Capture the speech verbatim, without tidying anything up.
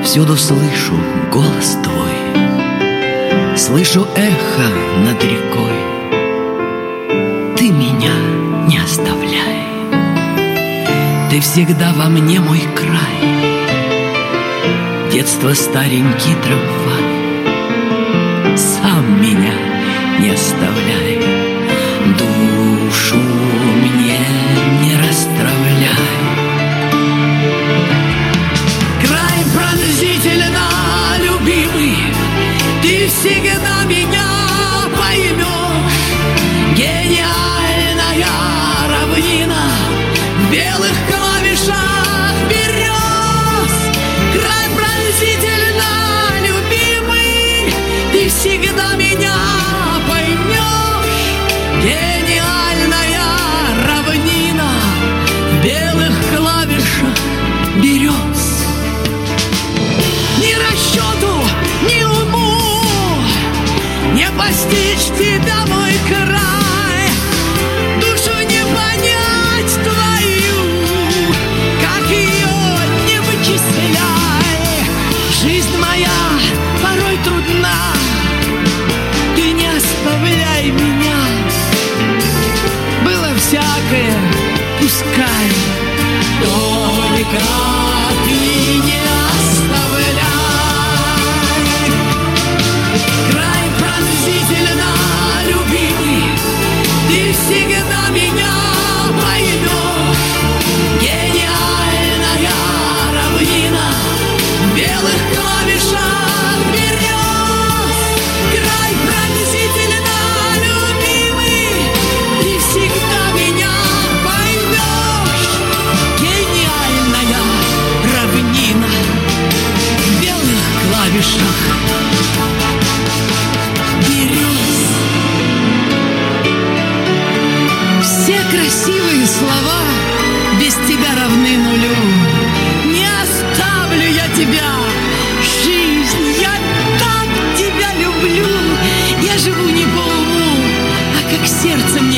Всюду слышу голос твой, слышу эхо над рекой. Ты меня не оставляй, ты всегда во мне мой край. Детство старенький трамвай, сам меня не оставляй. Душу мне не расстравляй. Край пронзительно любимый, ты всегда меня поймешь. Гениальная равнина в белых клавишах берез. Край пронзительно любимый, ты всегда меня поймешь. Гениальная равнина в белых клавишах берез. Ни расчету, ни уму не постичь тебя, мой край. Душу не понять твою, как ее не вычисляй. Жизнь моя порой трудна, ты не оставляй меня. Было всякое, пускай, только ты не оставляй. Край пронзительно любимый, ты всегда меня поймешь. Гениальная равнина в белых клавишах берез. Край пронзительно любимый, ты всегда меня поймешь. Гениальная равнина в белых клавишах берез. Все красивые слова без тебя равны нулю. Не оставлю я тебя, жизнь, я так тебя люблю. Я живу не по уму, а как сердцем